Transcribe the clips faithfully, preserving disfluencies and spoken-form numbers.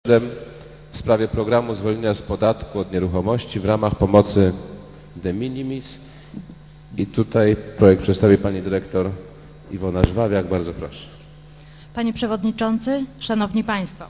w sprawie programu zwolnienia z podatku od nieruchomości w ramach pomocy de minimis. I tutaj projekt przedstawi pani dyrektor Iwona Żwawiak. Bardzo proszę. Panie Przewodniczący, Szanowni Państwo,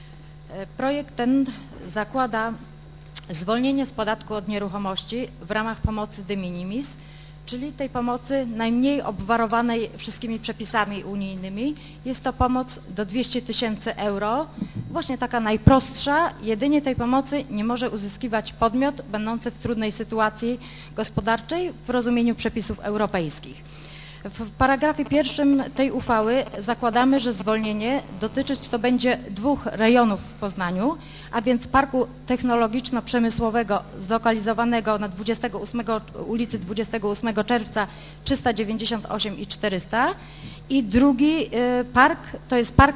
projekt ten zakłada zwolnienie z podatku od nieruchomości w ramach pomocy de minimis, czyli tej pomocy najmniej obwarowanej wszystkimi przepisami unijnymi. Jest to pomoc do dwieście tysięcy euro, właśnie taka najprostsza. Jedynie tej pomocy nie może uzyskiwać podmiot będący w trudnej sytuacji gospodarczej w rozumieniu przepisów europejskich. W paragrafie pierwszym tej uchwały zakładamy, że zwolnienie dotyczyć to będzie dwóch rejonów w Poznaniu, a więc Parku Technologiczno-Przemysłowego zlokalizowanego na ulicy dwudziestego ósmego czerwca trzysta dziewięćdziesiąt osiem i czterysta i drugi park to jest Park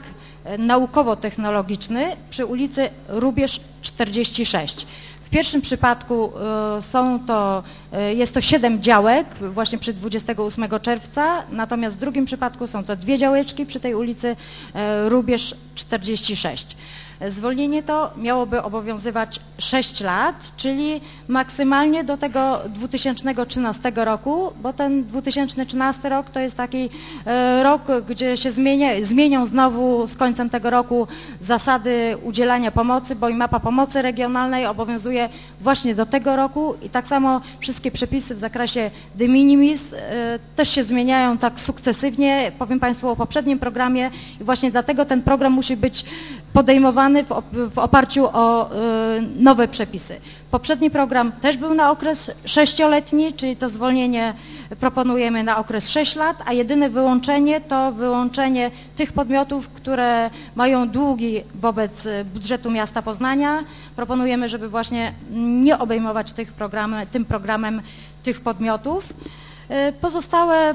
Naukowo-Technologiczny przy ulicy Rubież czterdzieści sześć. W pierwszym przypadku są to, jest to siedem działek właśnie przy dwudziestego ósmego czerwca, natomiast w drugim przypadku są to dwie działeczki przy tej ulicy Rubież czterdzieści sześć. Zwolnienie to miałoby obowiązywać sześć lat, czyli maksymalnie do tego dwa tysiące trzynastego roku, bo ten dwa tysiące trzynasty rok to jest taki rok, gdzie się zmienia, zmienią znowu z końcem tego roku zasady udzielania pomocy, bo i mapa pomocy regionalnej obowiązuje właśnie do tego roku i tak samo wszystkie przepisy w zakresie de minimis też się zmieniają tak sukcesywnie. Powiem Państwu o poprzednim programie i właśnie dlatego ten program musi być podejmowany w, op w oparciu o y, nowe przepisy. Poprzedni program też był na okres sześcioletni, czyli to zwolnienie proponujemy na okres sześć lat, a jedyne wyłączenie to wyłączenie tych podmiotów, które mają długi wobec budżetu miasta Poznania. Proponujemy, żeby właśnie nie obejmować tych programy, tym programem tych podmiotów. Y, pozostałe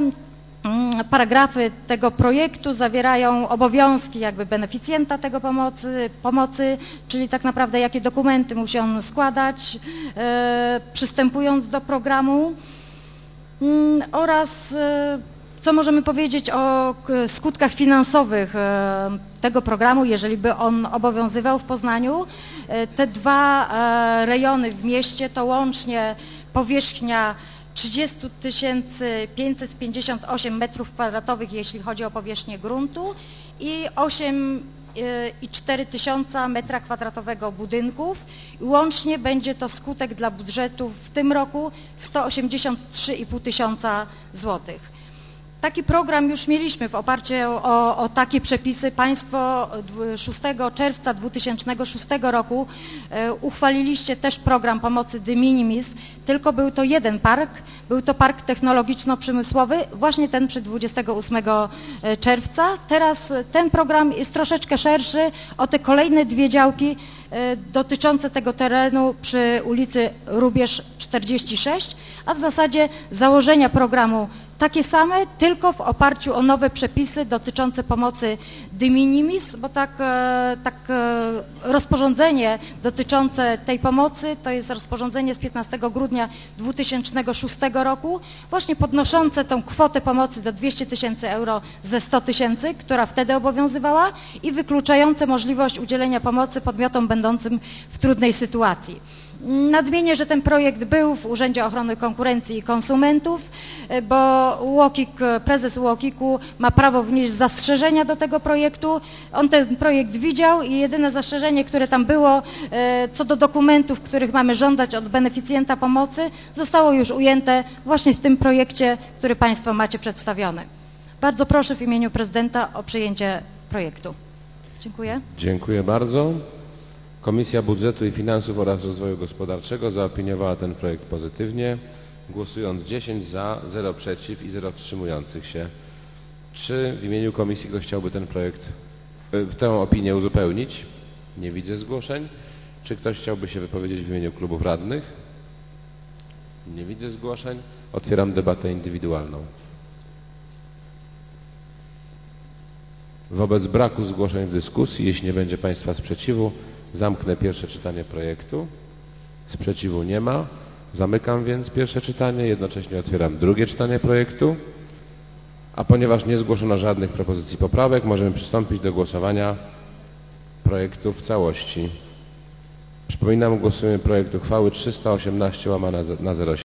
paragrafy tego projektu zawierają obowiązki jakby beneficjenta tego pomocy, pomocy, czyli tak naprawdę jakie dokumenty musi on składać, e, przystępując do programu e, oraz e, co możemy powiedzieć o skutkach finansowych e, tego programu, jeżeli by on obowiązywał w Poznaniu. E, te dwa e, rejony w mieście to łącznie powierzchnia trzydzieści tysięcy pięćset pięćdziesiąt osiem metrów kwadratowych, jeśli chodzi o powierzchnię gruntu i osiem i cztery tysiące metra kwadratowego budynków. Łącznie będzie to skutek dla budżetu w tym roku sto osiemdziesiąt trzy i pół tysiąca złotych. Taki program już mieliśmy w oparciu o, o takie przepisy. Państwo szóstego czerwca dwa tysiące szóstego roku e, uchwaliliście też program pomocy de minimis, tylko był to jeden park, był to Park Technologiczno-Przemysłowy, właśnie ten przy dwudziestego ósmego czerwca. Teraz ten program jest troszeczkę szerszy o te kolejne dwie działki e, dotyczące tego terenu przy ulicy Rubież czterdzieści sześć, a w zasadzie założenia programu takie same, tylko w oparciu o nowe przepisy dotyczące pomocy de minimis, bo tak, tak rozporządzenie dotyczące tej pomocy to jest rozporządzenie z piętnastego grudnia dwa tysiące szóstego roku, właśnie podnoszące tą kwotę pomocy do dwieście tysięcy euro ze sto tysięcy, która wtedy obowiązywała i wykluczające możliwość udzielenia pomocy podmiotom będącym w trudnej sytuacji. Nadmienię, że ten projekt był w Urzędzie Ochrony Konkurencji i Konsumentów, bo UOKiK, prezes UOKiK-u ma prawo wnieść zastrzeżenia do tego projektu. On ten projekt widział i jedyne zastrzeżenie, które tam było co do dokumentów, których mamy żądać od beneficjenta pomocy, zostało już ujęte właśnie w tym projekcie, który Państwo macie przedstawiony. Bardzo proszę w imieniu prezydenta o przyjęcie projektu. Dziękuję. Dziękuję bardzo. Komisja Budżetu i Finansów oraz Rozwoju Gospodarczego zaopiniowała ten projekt pozytywnie, głosując dziesięć za, zero przeciw i zero wstrzymujących się. Czy w imieniu komisji ktoś chciałby ten projekt, tę opinię uzupełnić? Nie widzę zgłoszeń. Czy ktoś chciałby się wypowiedzieć w imieniu klubów radnych? Nie widzę zgłoszeń. Otwieram debatę indywidualną. Wobec braku zgłoszeń w dyskusji, jeśli nie będzie Państwa sprzeciwu, zamknę pierwsze czytanie projektu. Sprzeciwu nie ma. Zamykam więc pierwsze czytanie. Jednocześnie otwieram drugie czytanie projektu. A ponieważ nie zgłoszono żadnych propozycji poprawek, możemy przystąpić do głosowania projektu w całości. Przypominam, głosujemy projekt uchwały trzysta osiemnaście łamane na zero siedem.